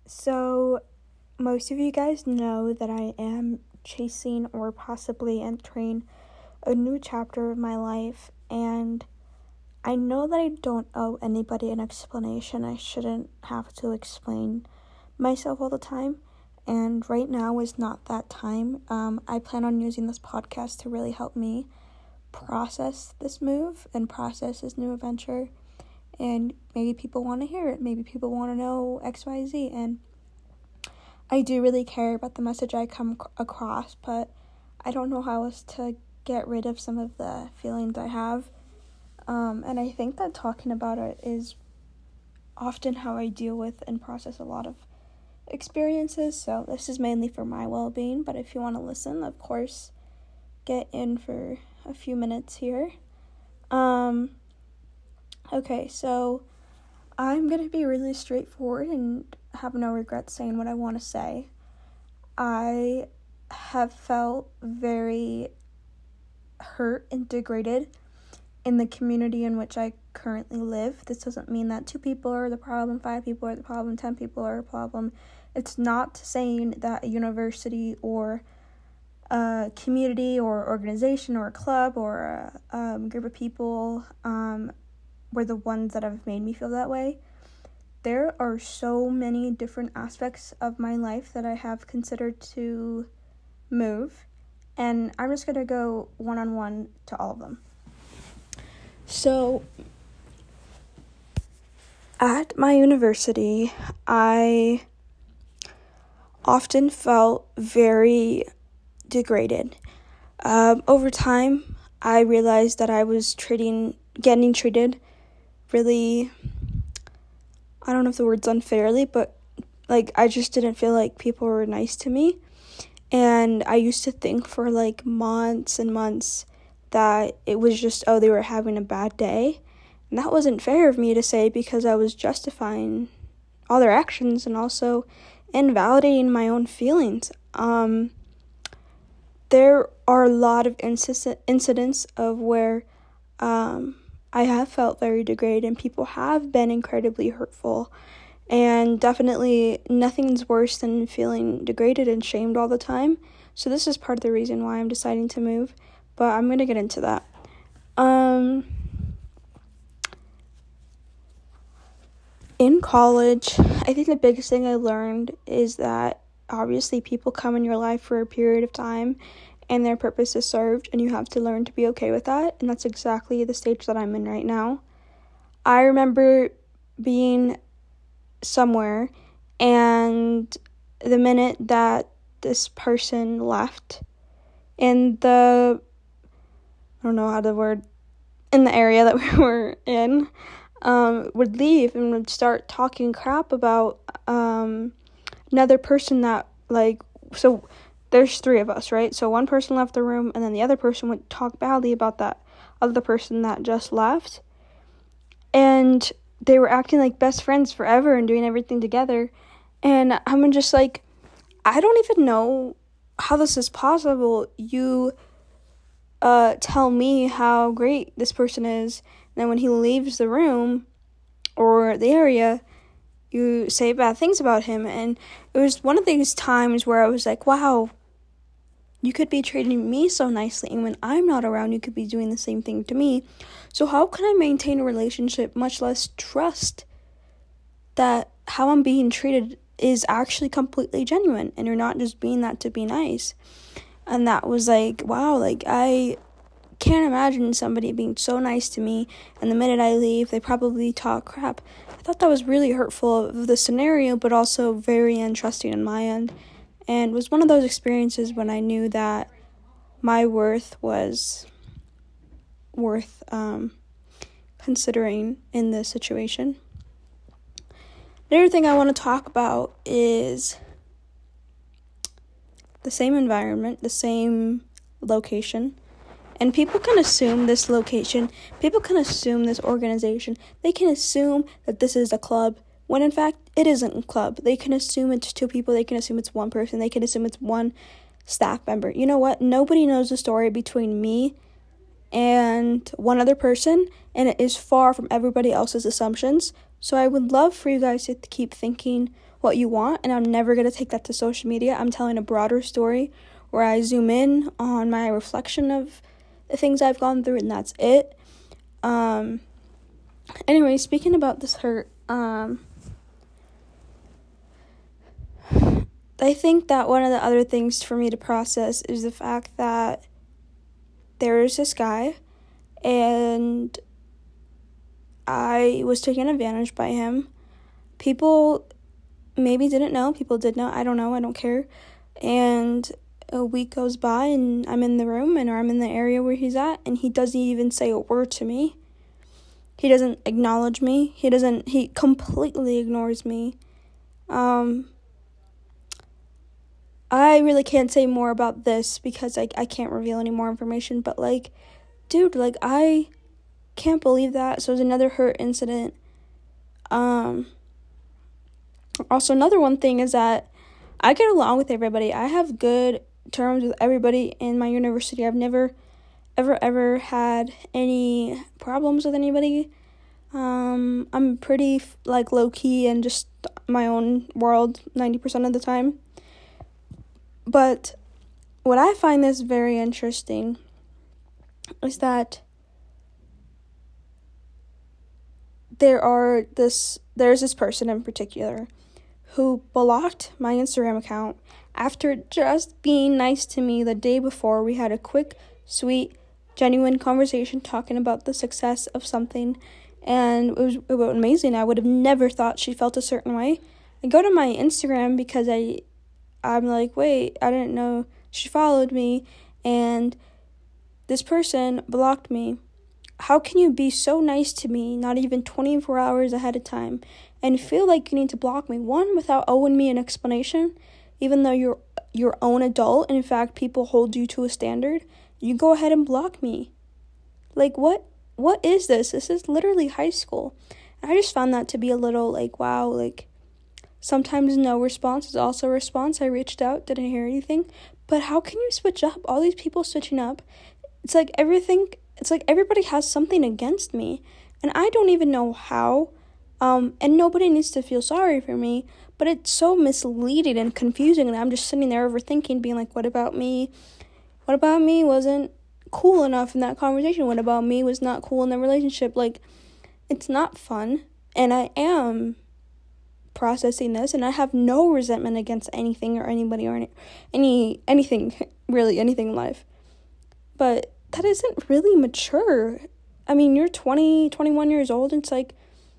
So, most of you guys know that I am chasing or possibly entering a new chapter of my life, and I know that I don't owe anybody an explanation. I shouldn't have to explain myself all the time, and right now is not that time. I plan on using this podcast to really help me process this move and process this new adventure. And maybe people want to hear it. Maybe people want to know XYZ. And I do really care about the message I come across, but I don't know how else to get rid of some of the feelings I have. And I think that talking about it is often how I deal with and process a lot of experiences. So this is mainly for my well-being, but if you want to listen, of course, get in for a few minutes here. Okay, so I'm going to be really straightforward and have no regrets saying what I want to say. I have felt very hurt and degraded in the community in which I currently live. This doesn't mean that 2 people are the problem, 5 people are the problem, 10 people are a problem. It's not saying that a university or a community or organization or a club or a group of people were the ones that have made me feel that way. There are so many different aspects of my life that I have considered to move, and I'm just going to go one-on-one to all of them. So, at my university, I often felt very degraded. Over time, I realized that I was getting treated really, I don't know if the word's unfairly, but I just didn't feel like people were nice to me. And I used to think for months and months that it was just, they were having a bad day. And that wasn't fair of me to say, because I was justifying all their actions and also invalidating my own feelings. There are a lot of incidents of where I have felt very degraded, and people have been incredibly hurtful. And definitely nothing's worse than feeling degraded and shamed all the time. So this is part of the reason why I'm deciding to move, but I'm going to get into that. In college, I think the biggest thing I learned is that obviously people come in your life for a period of time and their purpose is served, and you have to learn to be okay with that, and that's exactly the stage that I'm in right now. I remember being somewhere, and the minute that this person left in the area that we were in, would leave and would start talking crap about another person that, so there's 3 of us, right? So one person left the room, and then the other person would talk badly about that other person that just left. And they were acting like best friends forever and doing everything together. And I'm just I don't even know how this is possible. You tell me how great this person is, and then when he leaves the room or the area, you say bad things about him. And it was one of these times where I was like, wow, you could be treating me so nicely, and when I'm not around, you could be doing the same thing to me. So how can I maintain a relationship, much less trust that how I'm being treated is actually completely genuine, and you're not just being that to be nice? And that was wow, I can't imagine somebody being so nice to me, and the minute I leave, they probably talk crap. I thought that was really hurtful of the scenario, but also very untrusting on my end. And it was one of those experiences when I knew that my worth was worth considering in this situation. Another thing I want to talk about is the same environment, the same location. And people can assume this location, people can assume this organization, they can assume that this is a club, when in fact it isn't a club. They can assume it's 2 people, they can assume it's 1 person, they can assume it's 1 staff member. You know what? Nobody knows the story between me and 1 other person, and it is far from everybody else's assumptions. So I would love for you guys to keep thinking what you want, and I'm never going to take that to social media. I'm telling a broader story where I zoom in on my reflection of the things I've gone through, and that's it. Anyway, speaking about this hurt, I think that one of the other things for me to process is the fact that there is this guy, and I was taken advantage by him. People maybe didn't know, people did know, I don't know, I don't care. And a week goes by, and I'm in the room, or I'm in the area where he's at, and he doesn't even say a word to me. He doesn't acknowledge me. He completely ignores me. I really can't say more about this because I can't reveal any more information, but, like, dude, like, I can't believe that. So it was another hurt incident. Also, another one thing is that I get along with everybody. I have good terms with everybody in my university. I've never, ever had any problems with anybody. I'm pretty, like, low-key and just my own world 90% of the time. But what I find this very interesting is that there's this person in particular who blocked my Instagram account after just being nice to me the day before. We had a quick, sweet, genuine conversation talking about the success of something, and it was amazing. I would have never thought she felt a certain way. I go to my Instagram because I'm like, wait, I didn't know she followed me, and this person blocked me. How can you be so nice to me, not even 24 hours ahead of time, and feel like you need to block me? One, without owing me an explanation, even though you're your own adult, and in fact, people hold you to a standard, you go ahead and block me. Like, what is this? This is literally high school. And I just found that to be a little, like, wow, like, sometimes no response is also a response. I reached out, didn't hear anything. But how can you switch up? All these people switching up. It's like everybody has something against me. And I don't even know how. And nobody needs to feel sorry for me. But it's so misleading and confusing. And I'm just sitting there overthinking, being like, what about me? What about me wasn't cool enough in that conversation? What about me was not cool in the relationship? Like, it's not fun. And I am processing this, and I have no resentment against anything or anybody or anything really, anything in life. But that isn't really mature. I mean, you're 20, 21 years old, and it's like,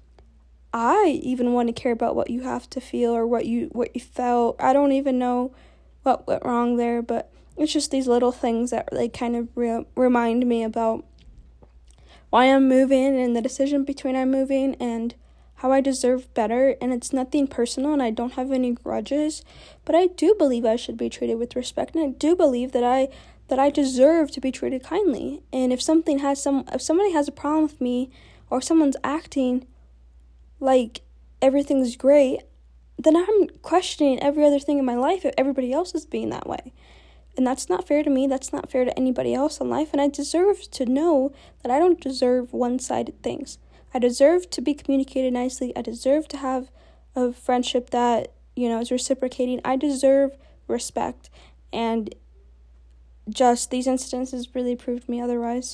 I even want to care about what you have to feel or what you felt. I don't even know what went wrong there, but it's just these little things that like kind of remind me about why I'm moving and the decision between I'm moving and how I deserve better. And it's nothing personal, and I don't have any grudges, but I do believe I should be treated with respect, and I do believe that I deserve to be treated kindly. And if somebody has a problem with me, or someone's acting like everything's great, then I'm questioning every other thing in my life if everybody else is being that way. And that's not fair to me. That's not fair to anybody else in life. And I deserve to know that I don't deserve one-sided things. I deserve to be communicated nicely. I deserve to have a friendship that, is reciprocating. I deserve respect. And just these instances really proved me otherwise.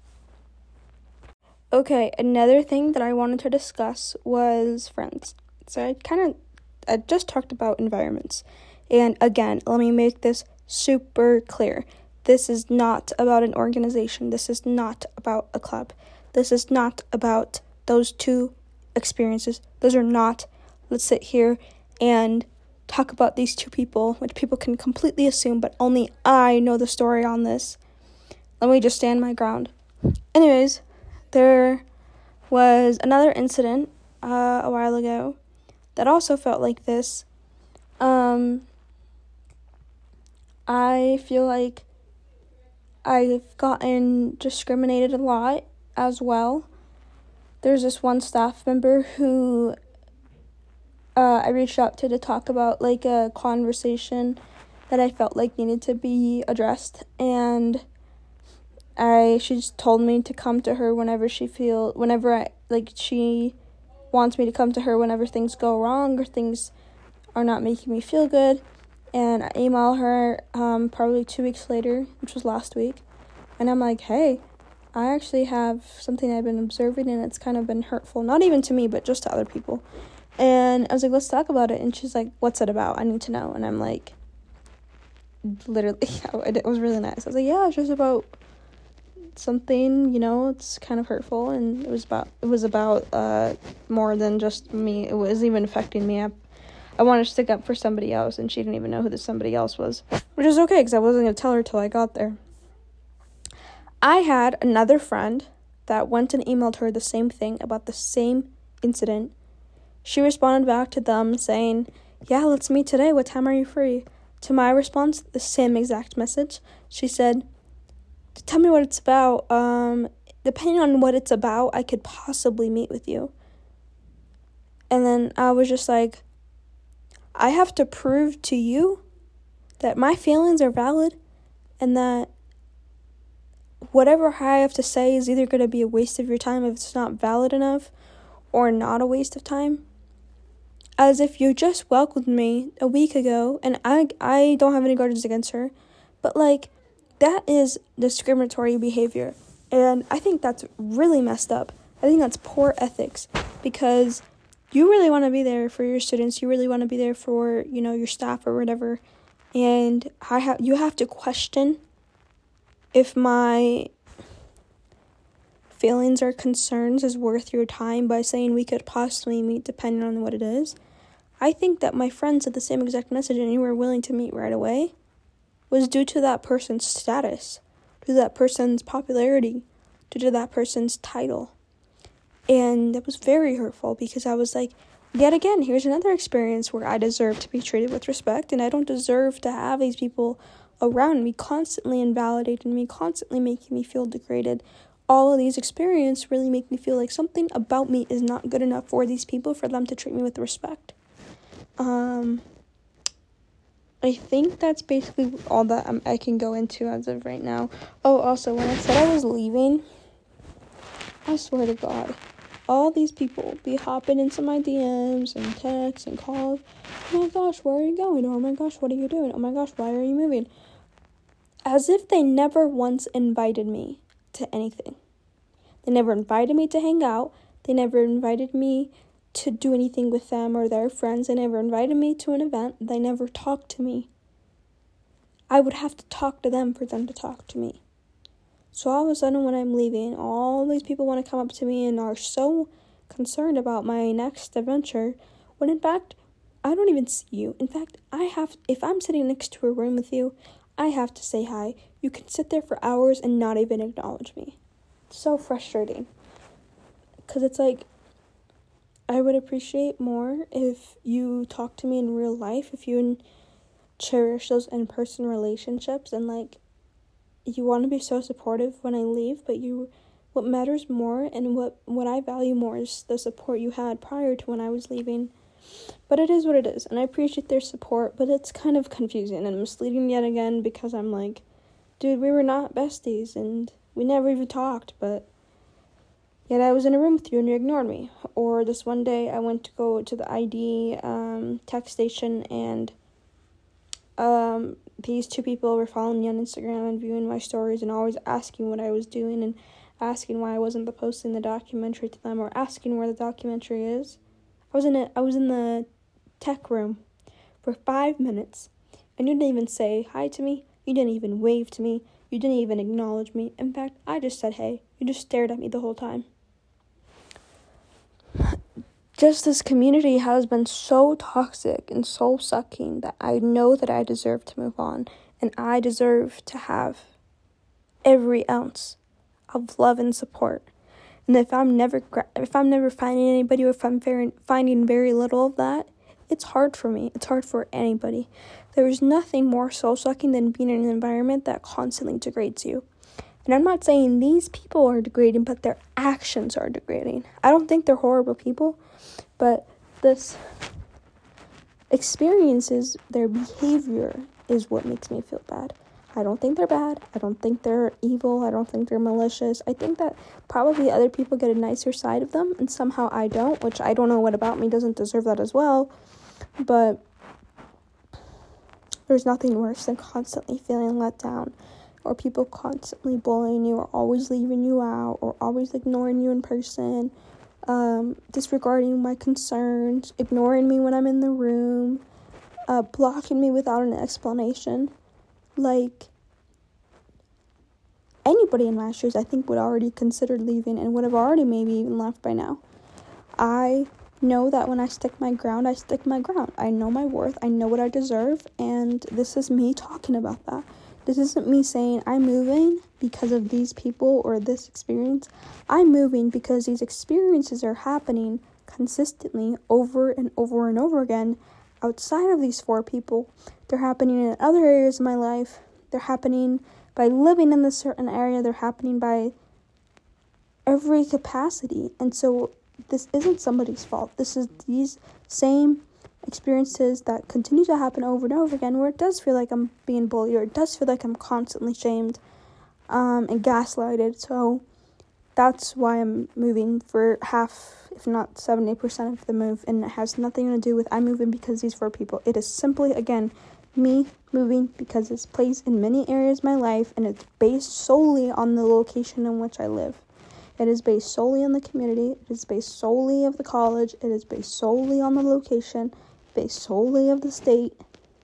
Okay, another thing that I wanted to discuss was friends. So I just talked about environments. And again, let me make this super clear. This is not about an organization. This is not about a club. This is not about those two experiences. Those are not, let's sit here and talk about these two people, which people can completely assume, but only I know the story on this. Let me just stand my ground. Anyways, there was another incident a while ago that also felt like this. I feel like I've gotten discriminated a lot as well. There's this one staff member who I reached out to talk about like a conversation that I felt like needed to be addressed, and she just told me to come to her whenever she wants me to come to her whenever things go wrong or things are not making me feel good. And I email her probably 2 weeks later, which was last week. And I'm like, hey, I actually have something I've been observing, and it's kind of been hurtful. Not even to me, but just to other people. And I was like, let's talk about it. And she's like, what's it about? I need to know. And I'm like, literally, it was really nice. I was like, yeah, it's just about something, it's kind of hurtful. And it was about more than just me. It was even affecting me. I wanted to stick up for somebody else, and she didn't even know who this somebody else was, which is okay because I wasn't going to tell her till I got there. I had another friend that went and emailed her the same thing about the same incident. She responded back to them saying, yeah, let's meet today. What time are you free? To my response, the same exact message. She said, tell me what it's about. Depending on what it's about, I could possibly meet with you. And then I was just like, I have to prove to you that my feelings are valid and that whatever I have to say is either going to be a waste of your time if it's not valid enough or not a waste of time. As if you just welcomed me a week ago, and I don't have any grudges against her, but that is discriminatory behavior, and I think that's really messed up. I think that's poor ethics, because you really want to be there for your students, you really want to be there for, your staff or whatever, and you have to question if my feelings or concerns is worth your time by saying we could possibly meet depending on what it is. I think that my friend said the same exact message and you were willing to meet right away was due to that person's status, due to that person's popularity, due to that person's title. And that was very hurtful because I was like, yet again, here's another experience where I deserve to be treated with respect, and I don't deserve to have these people around me constantly invalidating me, constantly making me feel degraded. All of these experiences really make me feel like something about me is not good enough for these people for them to treat me with respect. I think that's basically all that I can go into as of right now. Oh, also, when I said I was leaving, I swear to God, all these people be hopping into my DMs and texts and calls. Oh my gosh, where are you going? Oh my gosh, what are you doing? Oh my gosh, why are you moving? As if they never once invited me to anything. They never invited me to hang out. They never invited me to do anything with them or their friends. They never invited me to an event. They never talked to me. I would have to talk to them for them to talk to me. So all of a sudden when I'm leaving, all these people want to come up to me and are so concerned about my next adventure, when in fact, I don't even see you. In fact, if I'm sitting next to a room with you, I have to say hi. You can sit there for hours and not even acknowledge me. It's so frustrating. Because it's like, I would appreciate more if you talk to me in real life, if you cherish those in-person relationships, and you want to be so supportive when I leave, but what matters more and what I value more is the support you had prior to when I was leaving. But it is what it is, and I appreciate their support, but it's kind of confusing and misleading yet again because I'm like, dude, we were not besties, and we never even talked, but yet I was in a room with you and you ignored me. Or this one day I went to go to the ID tech station, and these two people were following me on Instagram and viewing my stories and always asking what I was doing and asking why I wasn't posting the documentary to them or asking where the documentary is. I was in the tech room for 5 minutes, and you didn't even say hi to me. You didn't even wave to me. You didn't even acknowledge me. In fact, I just said hey. You just stared at me the whole time. Just this community has been so toxic and soul sucking that I know that I deserve to move on, and I deserve to have every ounce of love and support. And if I'm never finding anybody, or if I'm finding very little of that, it's hard for me. It's hard for anybody. There is nothing more soul-sucking than being in an environment that constantly degrades you. And I'm not saying these people are degrading, but their actions are degrading. I don't think they're horrible people, but this experiences, their behavior is what makes me feel bad. I don't think they're bad. I don't think they're evil. I don't think they're malicious. I think that probably other people get a nicer side of them, and somehow I don't, which I don't know what about me doesn't deserve that as well. But there's nothing worse than constantly feeling let down, or people constantly bullying you, or always leaving you out, or always ignoring you in person, disregarding my concerns, ignoring me when I'm in the room, blocking me without an explanation. Like, anybody in my shoes, I think, would already consider leaving and would have already maybe even left by now. I know that when I stick my ground, I stick my ground. I know my worth. I know what I deserve. And this is me talking about that. This isn't me saying I'm moving because of these people or this experience. I'm moving because these experiences are happening consistently over and over and over again outside of these 4 people. They're happening in other areas of my life. They're happening by living in this certain area. They're happening by every capacity. And so this isn't somebody's fault. This is these same experiences that continue to happen over and over again, where it does feel like I'm being bullied, or it does feel like I'm constantly shamed and gaslighted. So that's why I'm moving for half, if not 70% of the move, and it has nothing to do with I'm moving because these 4 people. It is simply, again, me moving because this plays in many areas of my life, and it's based solely on the location in which I live. It is based solely on the community. It is based solely of the college. It is based solely on the location, based solely of the state.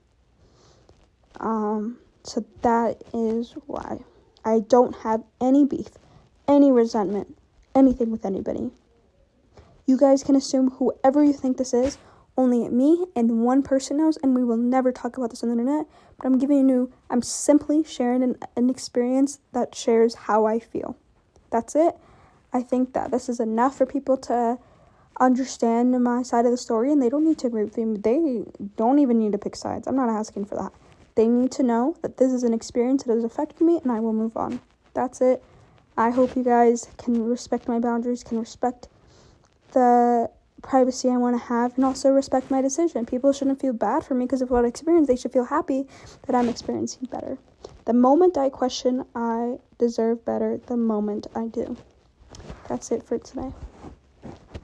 So that is why I don't have any beef, any resentment, anything with anybody. You guys can assume whoever you think this is. Only me and one person knows, and we will never talk about this on the internet. But I'm simply sharing an experience that shares how I feel. That's it. I think that this is enough for people to understand my side of the story, and they don't need to agree with me. They don't even need to pick sides. I'm not asking for that. They need to know that this is an experience that has affected me, and I will move on. That's it. I hope you guys can respect my boundaries, can respect the privacy I want to have, and also respect my decision. People shouldn't feel bad for me because of what I experienced. They should feel happy that I'm experiencing better. The moment I question, I deserve better. The moment I do. That's it for today.